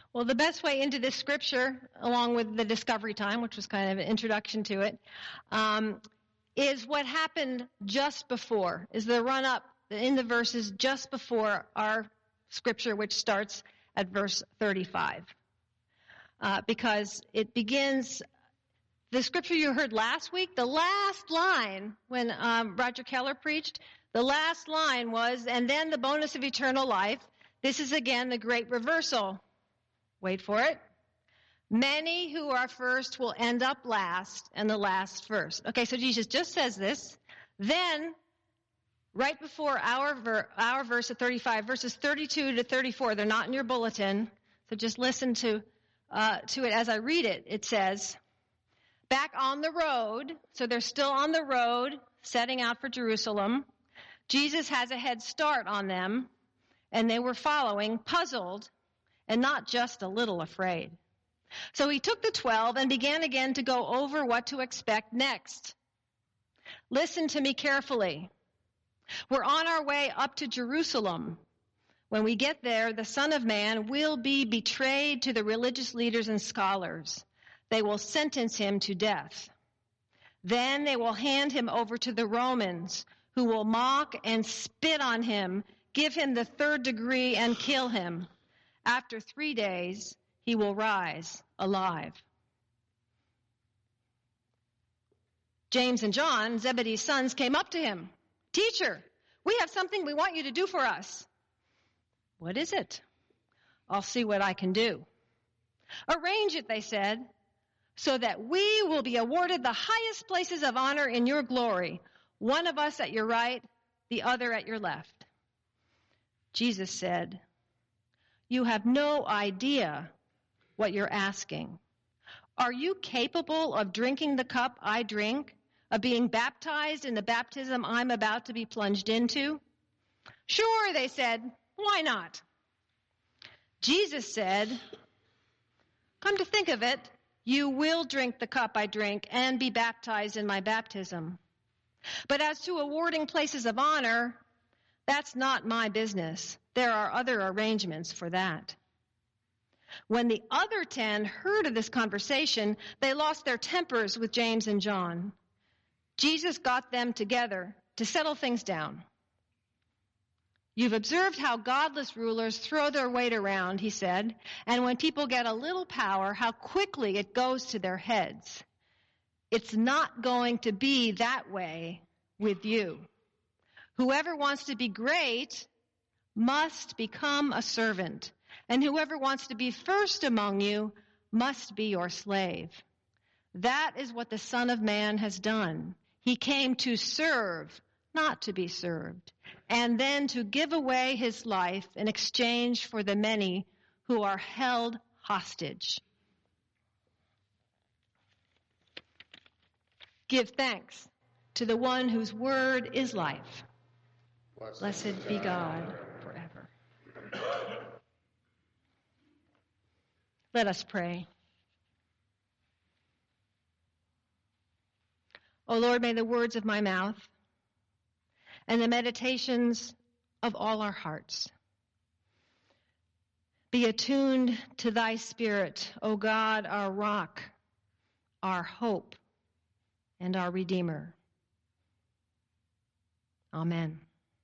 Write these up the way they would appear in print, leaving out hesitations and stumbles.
Well, the best way into this scripture, along with the discovery time, which was kind of an introduction to it, is what happened just before, is the run-up in the verses just before our scripture, which starts at verse 35. Because it begins, the scripture you heard last week, the last line when Roger Keller preached, the last line was, and then the bonus of eternal life. This is again the great reversal. Wait for it. Many who are first will end up last, and the last first. Okay, so Jesus just says this. Then, right before our verse at 35, verses 32 to 34, they're not in your bulletin, so just listen to it as I read it. It says, back on the road, so they're still on the road, setting out for Jerusalem. Jesus has a head start on them, and they were following, puzzled, and not just a little afraid. So he took the 12 and began again to go over what to expect next. Listen to me carefully. We're on our way up to Jerusalem. When we get there, the Son of Man will be betrayed to the religious leaders and scholars. They will sentence him to death. Then they will hand him over to the Romans, who will mock and spit on him, give him the 3rd degree, and kill him. After 3 days, he will rise alive. James and John, Zebedee's sons, came up to him. Teacher, we have something we want you to do for us. What is it? I'll see what I can do. Arrange it, they said, so that we will be awarded the highest places of honor in your glory, one of us at your right, the other at your left. Jesus said, you have no idea what you're asking. Are you capable of drinking the cup I drink, of being baptized in the baptism I'm about to be plunged into? Sure, they said. Why not? Jesus said, come to think of it, you will drink the cup I drink and be baptized in my baptism. But as to awarding places of honor, that's not my business. There are other arrangements for that. When the other 10 heard of this conversation, they lost their tempers with James and John. Jesus got them together to settle things down. You've observed how godless rulers throw their weight around, he said, and when people get a little power, how quickly it goes to their heads. It's not going to be that way with you. Whoever wants to be great must become a servant, and whoever wants to be first among you must be your slave. That is what the Son of Man has done. He came to serve, not to be served, and then to give away his life in exchange for the many who are held hostage. Give thanks to the one whose word is life. Blessed be God forever. Let us pray. O Lord, may the words of my mouth and the meditations of all our hearts be attuned to thy Spirit, O God, our rock, our hope, and our Redeemer. Amen.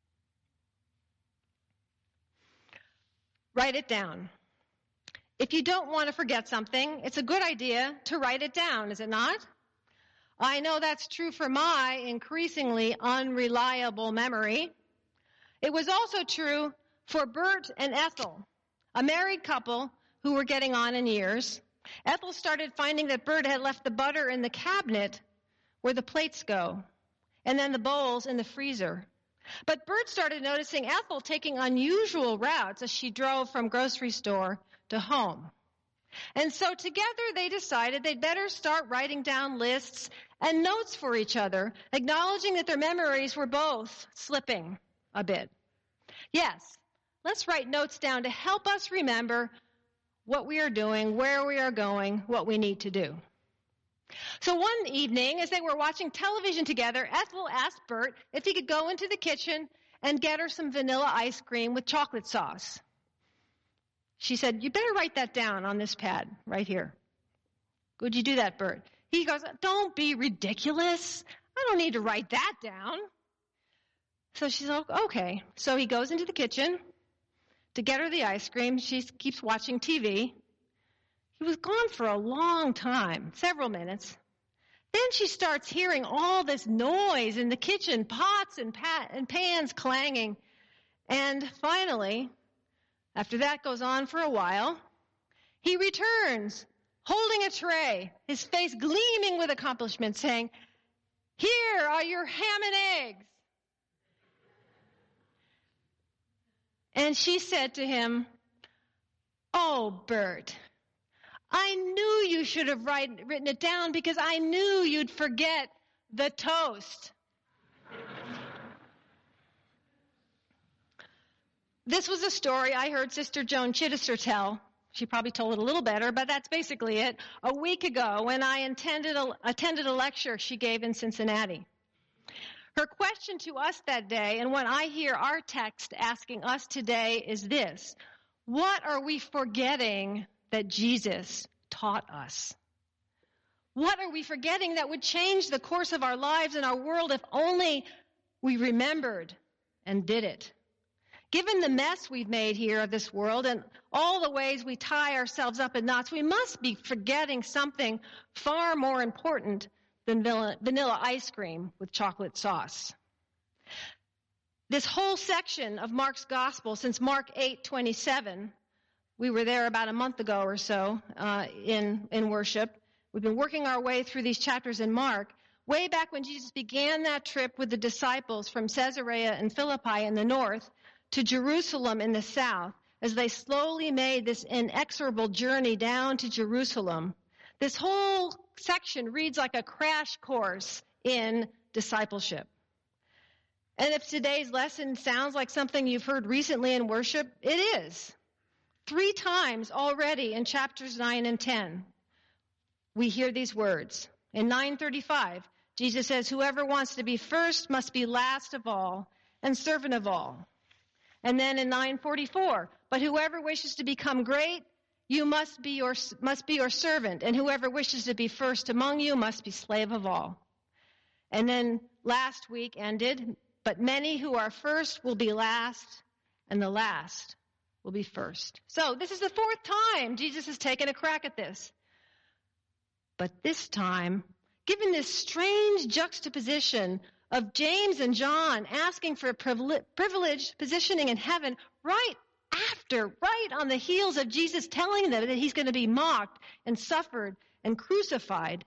Write it down. If you don't want to forget something, it's a good idea to write it down, is it not? I know that's true for my increasingly unreliable memory. It was also true for Bert and Ethel, a married couple who were getting on in years. Ethel started finding that Bert had left the butter in the cabinet where the plates go, and then the bowls in the freezer. But Bert started noticing Ethel taking unusual routes as she drove from grocery store to home. And so together they decided they'd better start writing down lists and notes for each other, acknowledging that their memories were both slipping a bit. Yes, let's write notes down to help us remember what we are doing, where we are going, what we need to do. So one evening, as they were watching television together, Ethel asked Bert if he could go into the kitchen and get her some vanilla ice cream with chocolate sauce. she said, "You better write that down on this pad right here." "Would you do that, Bert?" He goes, "Don't be ridiculous. I don't need to write that down." So she's like, "Okay." So he goes into the kitchen to get her the ice cream. She keeps watching TV. He was gone for a long time, several minutes. Then she starts hearing all this noise in the kitchen, pots and pans clanging. And finally, after that goes on for a while, he returns, holding a tray, his face gleaming with accomplishment, saying, "Here are your ham and eggs." And she said to him, "Oh, Bert, I knew you should have written it down because I knew you'd forget the toast." This was a story I heard Sister Joan Chittister tell. She probably told it a little better, but that's basically it. A week ago when I attended a lecture she gave in Cincinnati. Her question to us that day, and what I hear our text asking us today, is this: what are we forgetting that Jesus taught us? What are we forgetting that would change the course of our lives and our world if only we remembered and did it? Given the mess we've made here of this world and all the ways we tie ourselves up in knots, we must be forgetting something far more important than vanilla ice cream with chocolate sauce. This whole section of Mark's gospel, since Mark 8:27, we were there about a month ago or so in worship. We've been working our way through these chapters in Mark. Way back when Jesus began that trip with the disciples from Caesarea and Philippi in the north to Jerusalem in the south, as they slowly made this inexorable journey down to Jerusalem, this whole section reads like a crash course in discipleship. And if today's lesson sounds like something you've heard recently in worship, it is. 3 times already in chapters 9 and 10, we hear these words. In 9:35, Jesus says, "Whoever wants to be first must be last of all and servant of all." And then in 9:44, "But whoever wishes to become great, you must be your servant, and whoever wishes to be first among you must be slave of all." And then last week ended, "But many who are first will be last, and the last will be first." So this is the 4th time Jesus has taken a crack at this. But this time, given this strange juxtaposition of James and John asking for a privileged positioning in heaven right on the heels of Jesus telling them that he's going to be mocked and suffered and crucified.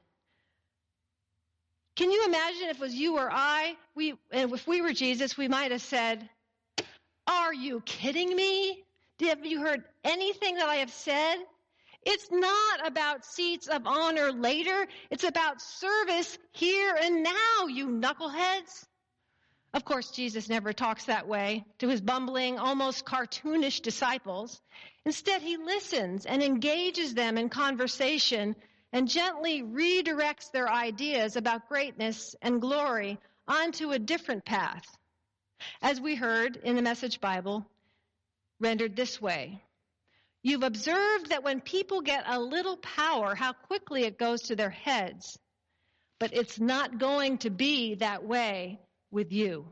Can you imagine if it was you or I, if we were Jesus, we might have said, "Are you kidding me? Have you heard anything that I have said? It's not about seats of honor later. It's about service here and now, you knuckleheads." Of course, Jesus never talks that way to his bumbling, almost cartoonish disciples. Instead, he listens and engages them in conversation and gently redirects their ideas about greatness and glory onto a different path. As we heard in the Message Bible, rendered this way: "You've observed that when people get a little power, how quickly it goes to their heads. But it's not going to be that way with you."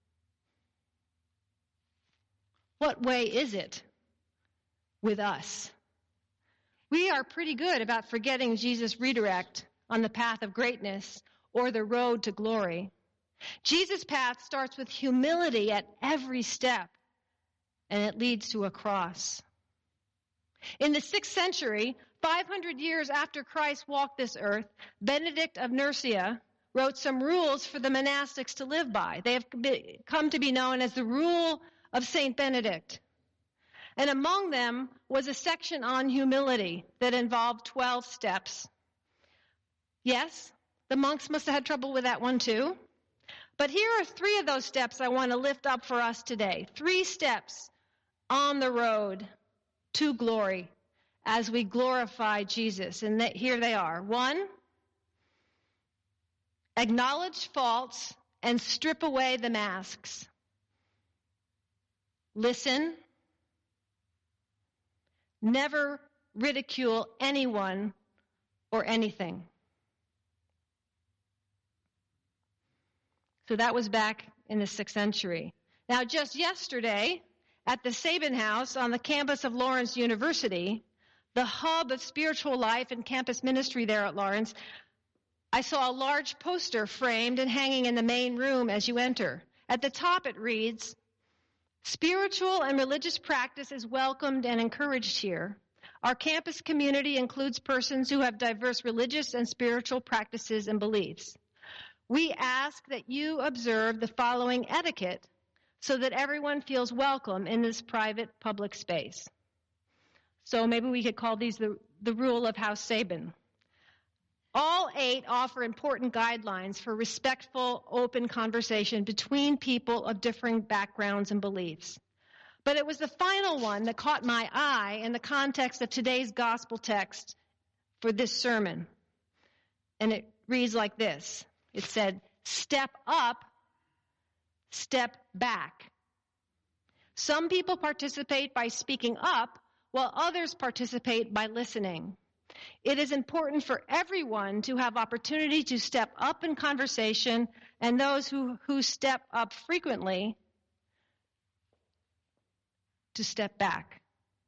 What way is it with us? We are pretty good about forgetting Jesus' redirect on the path of greatness or the road to glory. Jesus' path starts with humility at every step, and it leads to a cross. In the 6th century, 500 years after Christ walked this earth, Benedict of Nursia wrote some rules for the monastics to live by. They have come to be known as the Rule of St. Benedict. And among them was a section on humility that involved 12 steps. Yes, the monks must have had trouble with that one too. But here are 3 of those steps I want to lift up for us today. 3 steps on the road to glory as we glorify Jesus. And here they are. 1, acknowledge faults and strip away the masks. Listen. Never ridicule anyone or anything. So that was back in the 6th century. Now, just yesterday, at the Sabin House on the campus of Lawrence University, the hub of spiritual life and campus ministry there at Lawrence, I saw a large poster framed and hanging in the main room as you enter. At the top it reads, "Spiritual and religious practice is welcomed and encouraged here. Our campus community includes persons who have diverse religious and spiritual practices and beliefs. We ask that you observe the following etiquette so that everyone feels welcome in this private public space." So maybe we could call these the rule of House Sabin. All 8 offer important guidelines for respectful, open conversation between people of differing backgrounds and beliefs. But it was the final one that caught my eye in the context of today's gospel text for this sermon. And it reads like this. It said, "Step up, step back." Some people participate by speaking up, while others participate by listening. It is important for everyone to have opportunity to step up in conversation, and those who step up frequently to step back.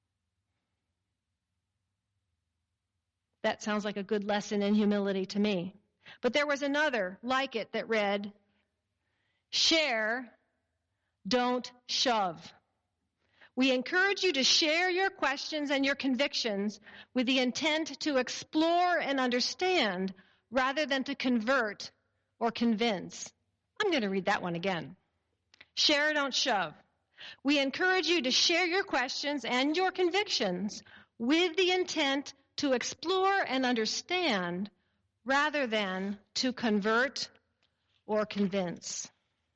That sounds like a good lesson in humility to me. But there was another like it that read, "Share, don't shove." We encourage you to share your questions and your convictions with the intent to explore and understand rather than to convert or convince. I'm going to read that one again. Share, don't shove. We encourage you to share your questions and your convictions with the intent to explore and understand rather than to convert or convince.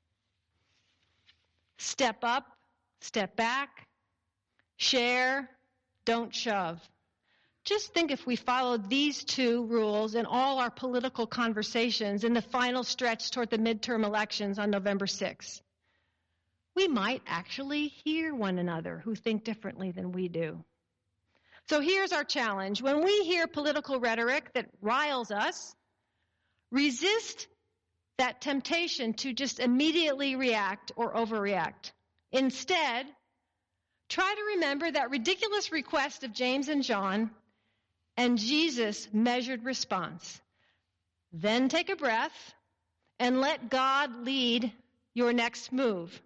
Step up, step back, share, don't shove. Just think if we followed these 2 rules in all our political conversations in the final stretch toward the midterm elections on November 6th. We might actually hear one another who think differently than we do. So here's our challenge. When we hear political rhetoric that riles us, resist that temptation to just immediately react or overreact. Instead, try to remember that ridiculous request of James and John and Jesus' measured response. Then take a breath and let God lead your next move.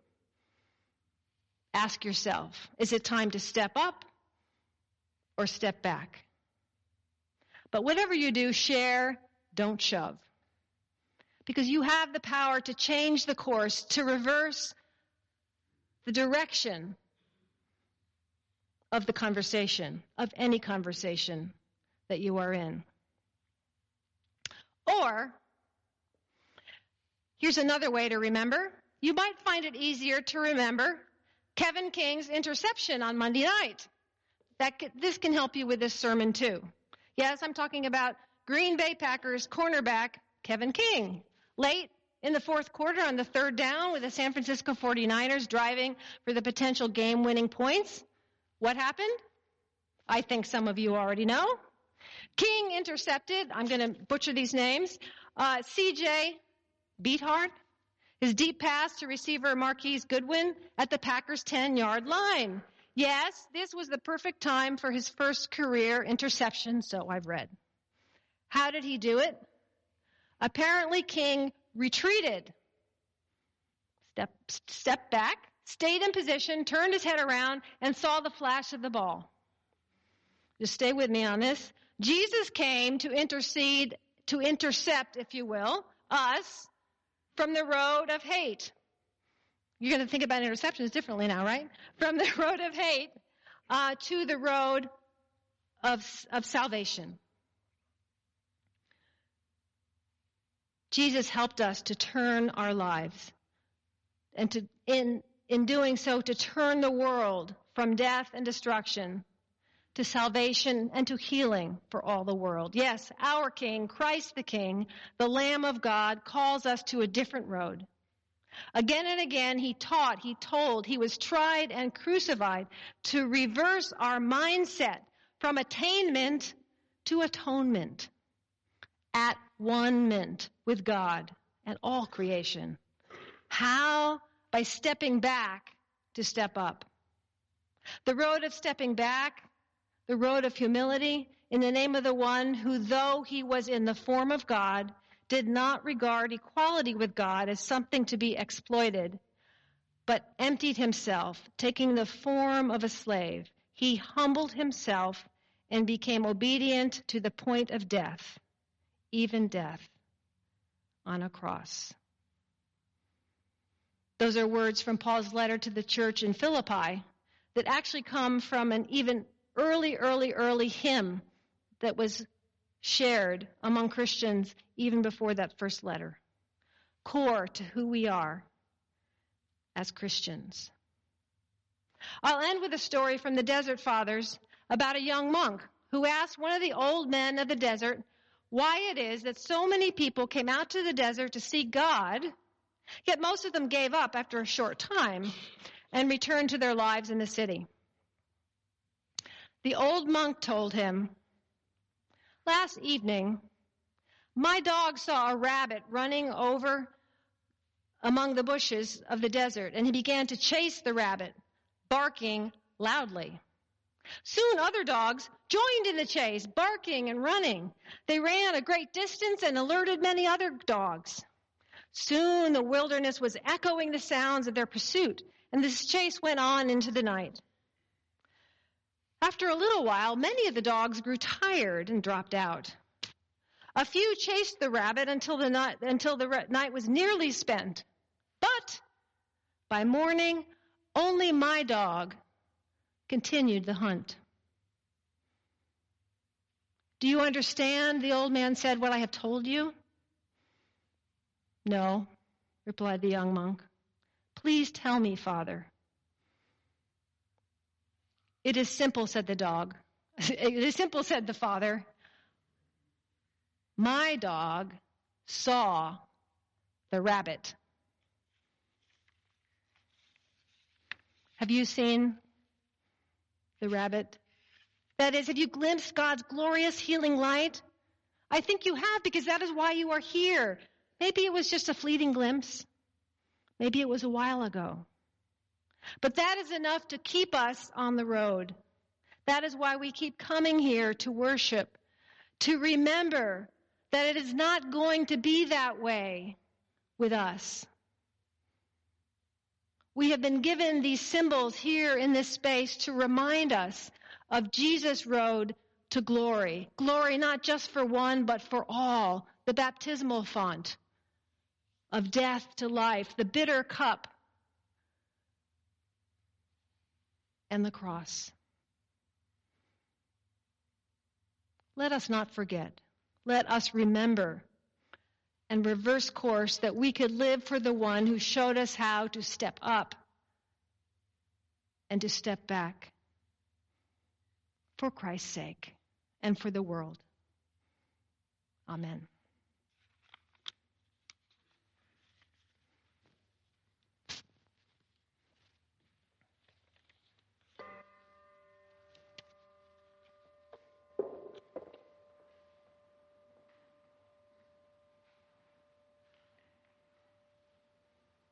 Ask yourself, is it time to step up or step back? But whatever you do, share, don't shove. Because you have the power to change the course, to reverse the direction of the conversation, of any conversation that you are in. Or, here's another way to remember. You might find it easier to remember Kevin King's interception on Monday night. This can help you with this sermon too. Yes, I'm talking about Green Bay Packers cornerback Kevin King. Late in the 4th quarter on the 3rd down with the San Francisco 49ers driving for the potential game-winning points. What happened? I think some of you already know. King intercepted, I'm going to butcher these names, C.J. Beathard, his deep pass to receiver Marquise Goodwin at the Packers' 10-yard line. Yes, this was the perfect time for his first career interception, so I've read. How did he do it? Apparently, King retreated, stepped back, stayed in position, turned his head around, and saw the flash of the ball. Just stay with me on this. Jesus came to intercept, if you will, us from the road of hate. You're going to think about interceptions differently now, right? From the road of hate to the road of salvation. Jesus helped us to turn our lives and to, in doing so, to turn the world from death and destruction to salvation and to healing for all the world. Yes, our King, Christ the King, the Lamb of God, calls us to a different road. Again and again, he taught, he told, he was tried and crucified to reverse our mindset from attainment to atonement, at one-ment with God and all creation. How? By stepping back to step up. The road of stepping back, the road of humility, in the name of the one who, though he was in the form of God, did not regard equality with God as something to be exploited, but emptied himself, taking the form of a slave. He humbled himself and became obedient to the point of death, even death on a cross. Those are words from Paul's letter to the church in Philippi that actually come from an even early hymn that was shared among Christians even before that first letter. Core to who we are as Christians. I'll end with a story from the Desert Fathers about a young monk who asked one of the old men of the desert why it is that so many people came out to the desert to seek God, yet most of them gave up after a short time and returned to their lives in the city. The old monk told him, "Last evening, my dog saw a rabbit running over among the bushes of the desert, and he began to chase the rabbit, barking loudly. Soon other dogs joined in the chase, barking and running. They ran a great distance and alerted many other dogs. Soon the wilderness was echoing the sounds of their pursuit, and this chase went on into the night. After a little while, many of the dogs grew tired and dropped out. A few chased the rabbit until the night was nearly spent. But by morning, only my dog continued the hunt." "Do you understand," the old man said, "what I have told you?" "No," replied the young monk. "Please tell me, Father." "It is simple," said the dog. "It is simple," said the father. "My dog saw the rabbit." Have you seen the rabbit? That is, have you glimpsed God's glorious healing light? I think you have, because that is why you are here. Maybe it was just a fleeting glimpse. Maybe it was a while ago. But that is enough to keep us on the road. That is why we keep coming here to worship, to remember that it is not going to be that way with us. We have been given these symbols here in this space to remind us of Jesus' road to glory. Glory not just for one, but for all. The baptismal font of death to life, the bitter cup, and the cross. Let us not forget. Let us remember and reverse course that we could live for the one who showed us how to step up and to step back for Christ's sake and for the world. Amen.